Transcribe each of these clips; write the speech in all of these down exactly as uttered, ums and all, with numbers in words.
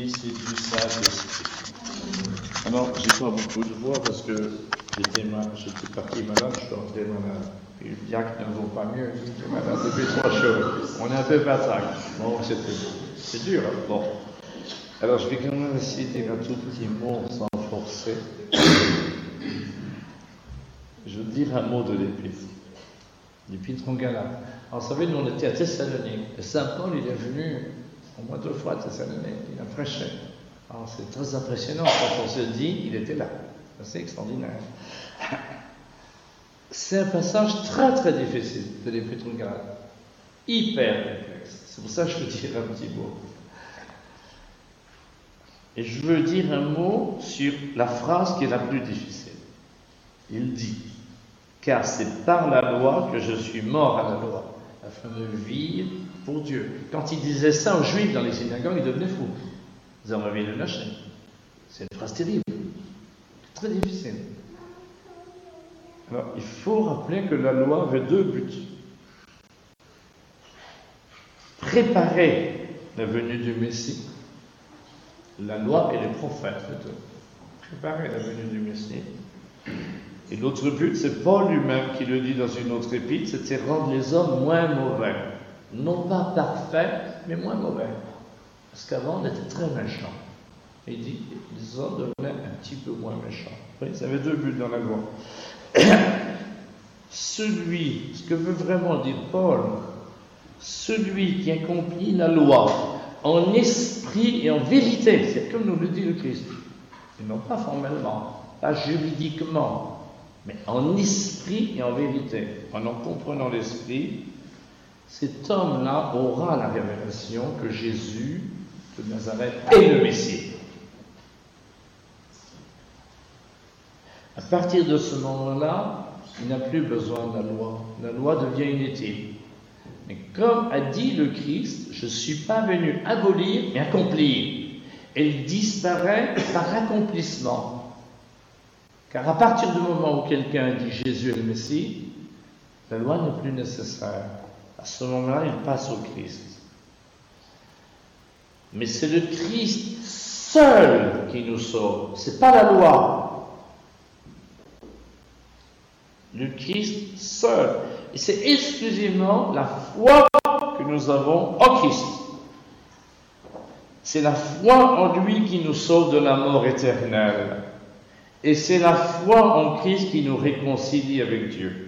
Fils et du Saint-Esprit. Alors, j'ai pas beaucoup de voix parce que j'étais, ma... j'étais parti malade, je suis rentré malade. Et le diacre ne vaut pas mieux, j'étais malade depuis trois jours. On est un peu bataille. Bon, c'était... c'est dur, hein? Bon. Alors, je vais quand même essayer de dire un tout petit mot sans forcer. Je veux dire un mot de l'Épître. L'Épître aux Galates. Alors, vous savez, nous, on était à Thessalonique. Et Saint Paul, il est venu au moins deux fois à Thessalonique. Il a prêché. Alors, c'est très impressionnant quand on se dit, il était là. C'est extraordinaire. C'est un passage très, très difficile de l'Épître aux Galates. Hyper complexe. C'est pour ça que je veux dire un petit mot. Et je veux dire un mot sur la phrase qui est la plus difficile. Il dit, car c'est par la loi que je suis mort à la loi, afin de vivre pour Dieu. Quand il disait ça aux Juifs dans les synagogues, ils devenaient fous. Ils ont envie de le lâcher. C'est une phrase terrible, très difficile. Alors, il faut rappeler que la loi avait deux buts. Préparer la venue du Messie. La loi et les prophètes, c'est tout. Préparer la venue du Messie. Et l'autre but, c'est Paul lui-même qui le dit dans une autre épître, c'était rendre les hommes moins mauvais. Non pas parfaits, mais moins mauvais. Parce qu'avant, on était très méchants. Et il dit, les hommes devenaient un petit peu moins méchants. Oui, ça avait deux buts dans la loi. Celui, ce que veut vraiment dire Paul, celui qui accomplit la loi en esprit et en vérité, c'est comme nous le dit le Christ, et non pas formellement, pas juridiquement, mais en esprit et en vérité. En en comprenant l'esprit, cet homme-là aura la révélation que Jésus de Nazareth est le Messie. À partir de ce moment-là, il n'a plus besoin de la loi. La loi devient inutile. Mais comme a dit le Christ, je ne suis pas venu abolir, mais accomplir. Elle disparaît par accomplissement. Car à partir du moment où quelqu'un dit Jésus est le Messie, la loi n'est plus nécessaire. À ce moment-là, il passe au Christ. Mais c'est le Christ seul qui nous sauve. Ce n'est pas la loi. Le Christ seul. Et c'est exclusivement la foi que nous avons en Christ. C'est la foi en lui qui nous sauve de la mort éternelle. Et c'est la foi en Christ qui nous réconcilie avec Dieu.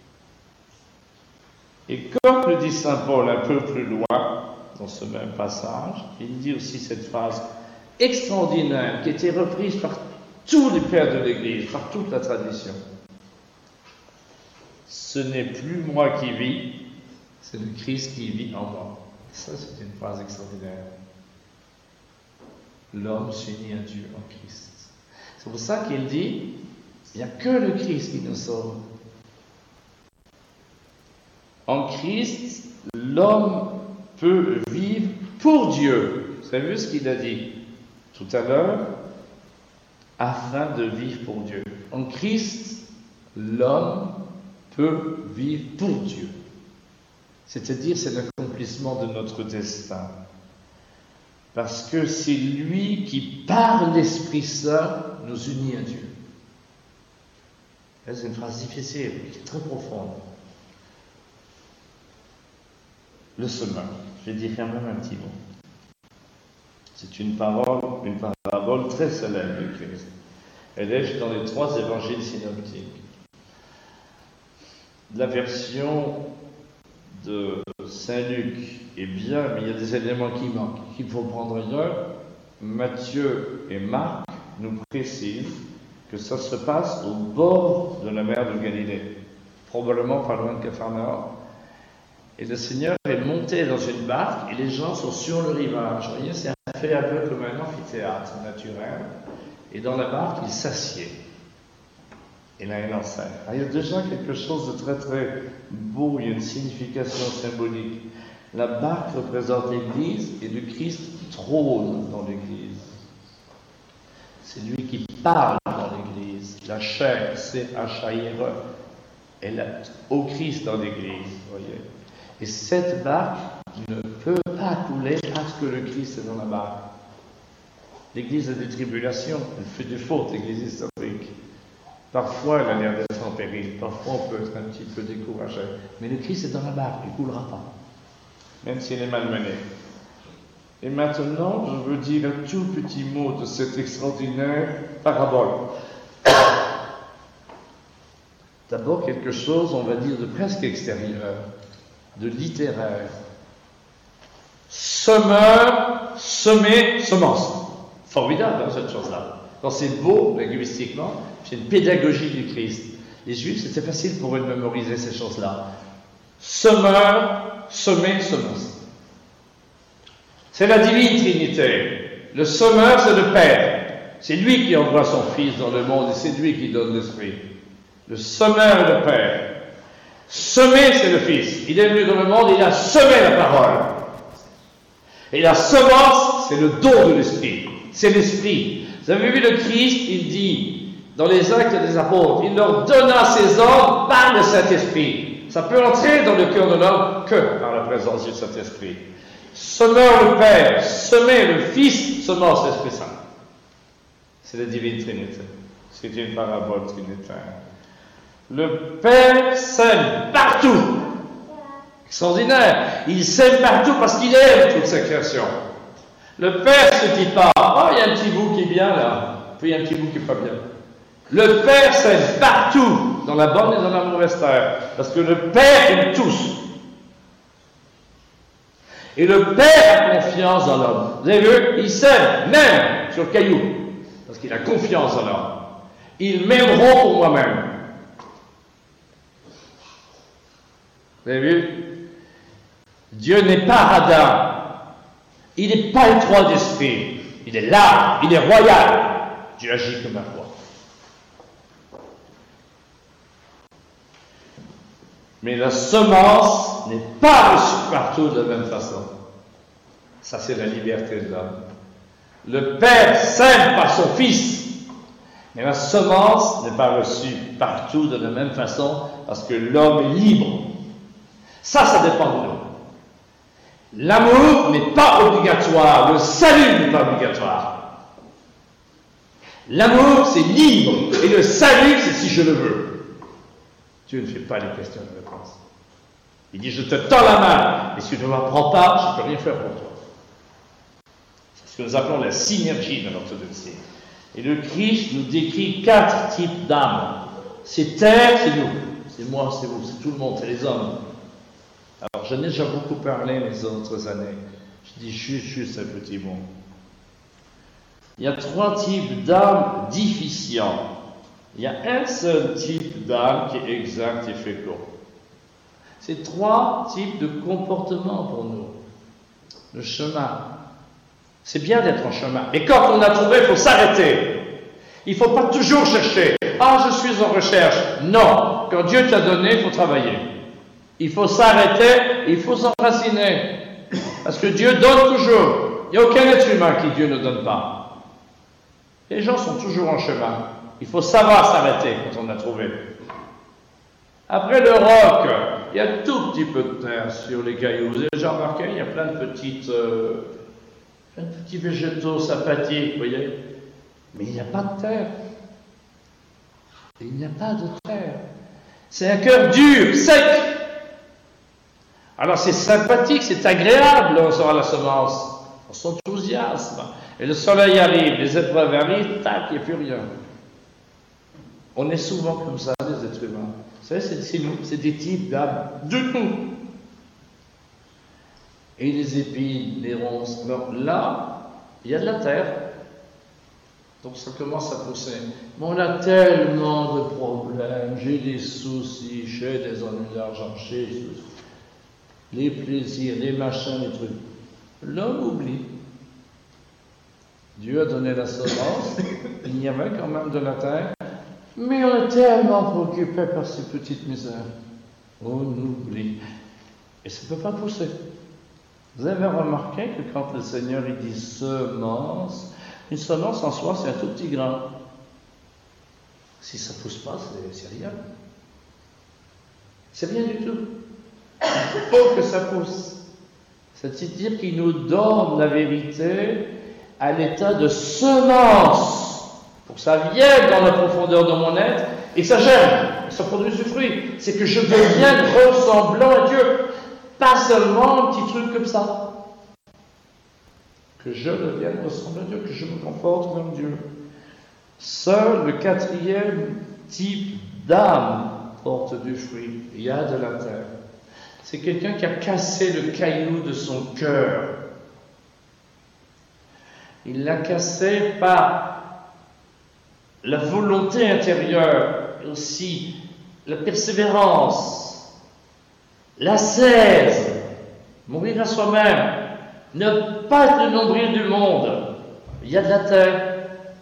Et comme le dit saint Paul un peu plus loin, dans ce même passage, il dit aussi cette phrase extraordinaire qui a été reprise par tous les pères de l'Église, par toute la tradition. Ce n'est plus moi qui vis, c'est le Christ qui vit en moi. Ça, c'est une phrase extraordinaire. L'homme s'unit à Dieu en Christ. C'est pour ça qu'il dit, il n'y a que le Christ qui nous sauve. En Christ, l'homme peut vivre pour Dieu. Vous avez vu ce qu'il a dit tout à l'heure? Afin de vivre pour Dieu. En Christ, l'homme peut vivre pour Dieu. C'est-à-dire, c'est l'accomplissement de notre destin. Parce que c'est lui qui, par l'Esprit Saint, nous unit à Dieu. C'est une phrase difficile, qui est très profonde. Le semeur, je vais dire quand même un petit mot. C'est une parole, une parabole très célèbre du Christ. Elle est dans les trois évangiles synoptiques. La version de Saint-Luc est bien, mais il y a des éléments qui manquent, qu'il faut prendre ailleurs. Matthieu et Marc nous précisent que ça se passe au bord de la mer de Galilée, probablement pas loin de Capharnaüm. Et le Seigneur est monté dans une barque et les gens sont sur le rivage. Vous voyez, c'est fait un peu comme un amphithéâtre naturel. Et dans la barque, il s'assied. Et là, il enseigne. Alors, il y a déjà quelque chose de très très beau, il y a une signification symbolique. La barque représente l'Église et le Christ trône dans l'Église. C'est lui qui parle dans l'Église. La chair, c'est H A I R E. Elle est au Christ dans l'Église, vous voyez. Et cette barque ne peut pas couler parce que le Christ est dans la barque. L'Église a des tribulations, elle fait des fautes, l'Église historique. Parfois, elle a l'air d'être en péril, parfois on peut être un petit peu découragé. Mais le Christ est dans la barque, il ne coulera pas, même s'il est malmené. Et maintenant, je veux dire un tout petit mot de cette extraordinaire parabole. D'abord, quelque chose, on va dire, de presque extérieur, de littéraire. Semeur, semer, semence. Formidable, hein, cette chose-là. Quand c'est beau, linguistiquement, c'est une pédagogie du Christ. Les Juifs, c'était facile pour eux de mémoriser ces choses-là. Semeur, semer, semence. C'est la divine Trinité. Le semeur, c'est le Père. C'est lui qui envoie son Fils dans le monde et c'est lui qui donne l'Esprit. Le semeur est le Père. Semer, c'est le Fils. Il est venu dans le monde, il a semé la parole. Et la semence, c'est le don de l'Esprit. C'est l'Esprit. Vous avez vu le Christ, il dit, dans les actes des apôtres, il leur donna ses ordres par le Saint-Esprit. Ça peut entrer dans le cœur de l'homme que par la présence du Saint-Esprit. Semeur le Père, semer le Fils, semence l'Esprit Saint. C'est la divine Trinité. C'est une parabole trinitaire. Le Père sème partout. Extraordinaire. Il sème partout parce qu'il aime toute sa création. Le Père ne se dit pas, oh, il y a un petit bout qui est bien là, puis il y a un petit bout qui n'est pas bien. Le Père sème partout, dans la bonne et dans la mauvaise terre, parce que le Père aime tous. Et le Père a confiance dans l'homme. Vous avez vu, il sème même sur le caillou, parce qu'il a confiance en l'homme. Ils m'aimeront pour moi-même. Vous avez vu? Dieu n'est pas radin. Il n'est pas étroit d'esprit. Il est là. Il est royal. Dieu agit comme un roi. Mais la semence n'est pas reçue partout de la même façon. Ça, c'est la liberté de l'homme. Le Père sème par son Fils. Mais la semence n'est pas reçue partout de la même façon parce que l'homme est libre. Ça, ça dépend de nous. L'amour n'est pas obligatoire. Le salut n'est pas obligatoire. L'amour, c'est libre. Et le salut, c'est si je le veux. Dieu ne fait pas les questions de réponse. Il dit, je te tends la main. Et si tu ne m'apprends pas, je ne peux rien faire pour toi. C'est ce que nous appelons la synergie dans l'orthodoxie. Et le Christ nous décrit quatre types d'âmes. C'est terre, c'est nous. C'est moi, c'est vous, c'est tout le monde, c'est les hommes. Alors, j'en ai déjà beaucoup parlé les autres années. Je dis juste, juste un petit mot. Il y a trois types d'âmes déficients. Il y a un seul type d'âme qui est exact et fécond. C'est trois types de comportements pour nous. Le chemin. C'est bien d'être en chemin. Mais quand on a trouvé, il faut s'arrêter. Il ne faut pas toujours chercher. Ah, je suis en recherche. Non. Quand Dieu t'a donné, il faut travailler. Il faut s'arrêter, il faut s'enraciner. Parce que Dieu donne toujours. Il n'y a aucun être humain qui Dieu ne donne pas. Les gens sont toujours en chemin. Il faut savoir s'arrêter quand on a trouvé. Après le roc, il y a tout petit peu de terre sur les cailloux. Vous avez déjà remarqué, il y a plein de petites, euh, plein de petits végétaux sympathiques, vous voyez. Mais il n'y a pas de terre. Il n'y a pas de terre. C'est un cœur dur, sec. Alors c'est sympathique, c'est agréable, on sort à la semence. On s'enthousiasme. Et le soleil arrive, les épreuves arrivent, tac, il n'y a plus rien. On est souvent comme ça, les êtres humains. Vous savez, c'est, c'est nous, c'est des types d'âmes, de nous. Et les épines, les ronces, alors là, il y a de la terre. Donc ça commence à pousser. Mais on a tellement de problèmes, j'ai des soucis, j'ai des ennuis d'argent, j'ai les plaisirs, les machins, les trucs. L'homme oublie. Dieu a donné la semence, il y avait quand même de la terre, mais on est tellement préoccupé par ces petites misères. On oublie. Et ça ne peut pas pousser. Vous avez remarqué que quand le Seigneur il dit semence, une semence en soi c'est un tout petit grain. Si ça ne pousse pas, c'est, c'est rien. C'est rien du tout. Il faut que ça pousse. C'est-à-dire qu'il nous donne la vérité à l'état de semence, pour que ça vienne dans la profondeur de mon être et que ça germe, que ça produise du fruit. C'est que je devienne ressemblant à Dieu, pas seulement un petit truc comme ça. Que je devienne ressemblant à Dieu, que je me comporte comme Dieu. Seul le quatrième type d'âme porte du fruit. Il y a de la terre. C'est quelqu'un qui a cassé le caillou de son cœur. Il l'a cassé par la volonté intérieure, et aussi la persévérance, l'ascèse, mourir à soi-même, ne pas être le nombril du monde. Il y a de la terre.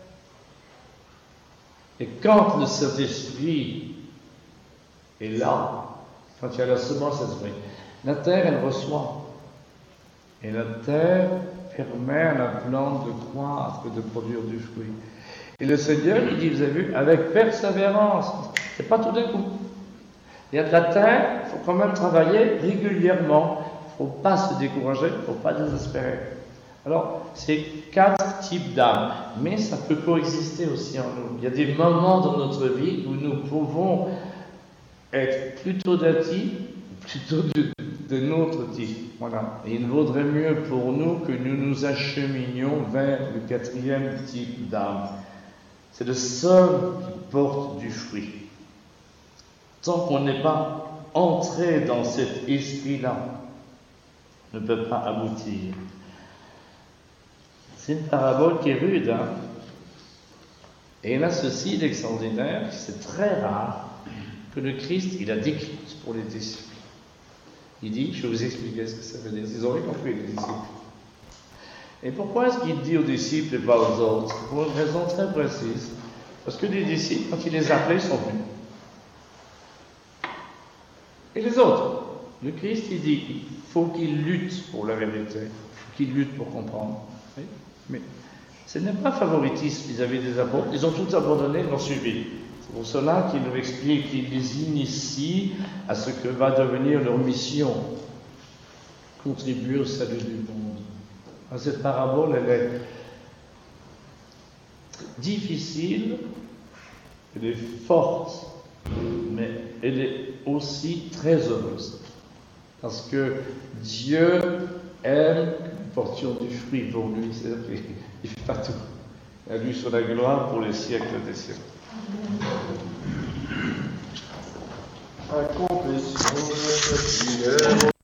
Et quand le Saint-Esprit est là, quand il y a la semence d'esprit, la terre, elle reçoit. Et la terre permet à la plante de croître et de produire du fruit. Et le Seigneur, il dit, vous avez vu, avec persévérance. C'est pas tout d'un coup. Il y a de la terre, il faut quand même travailler régulièrement. Il ne faut pas se décourager, il ne faut pas désespérer. Alors, c'est quatre types d'âmes, mais ça peut coexister aussi en nous. Il y a des moments dans notre vie où nous pouvons être plutôt d'un type, plutôt de, de notre type. Voilà. Et il vaudrait mieux pour nous que nous nous acheminions vers le quatrième type d'âme. C'est le seul qui porte du fruit. Tant qu'on n'est pas entré dans cet esprit-là, on ne peut pas aboutir. C'est une parabole qui est rude, hein? Et il a ceci d'extraordinaire, c'est très rare que le Christ, il a décrite pour les disciples. Il dit, je vais vous expliquer ce que ça veut dire. Ils auraient compris, les disciples. Et pourquoi est-ce qu'il dit aux disciples et pas aux autres? Pour une raison très précise. Parce que les disciples, quand il les appelait, ils sont venus. Et les autres? Le Christ, il dit, il faut qu'ils luttent pour la vérité. Il faut qu'ils luttent pour comprendre. Oui? Mais ce n'est pas favoritisme vis-à-vis des apôtres. Ils ont tout abandonné, ils l'ont suivi. C'est pour cela qu'il nous explique, qu'il les initie à ce que va devenir leur mission. Contribuer au salut du monde. Alors, cette parabole, elle est difficile, elle est forte, mais elle est aussi très heureuse. Parce que Dieu aime que nous portions du fruit pour lui. C'est-à-dire qu'il ne fait pas tout. À lui soit la gloire pour les siècles des siècles. Accomplissons notre prière.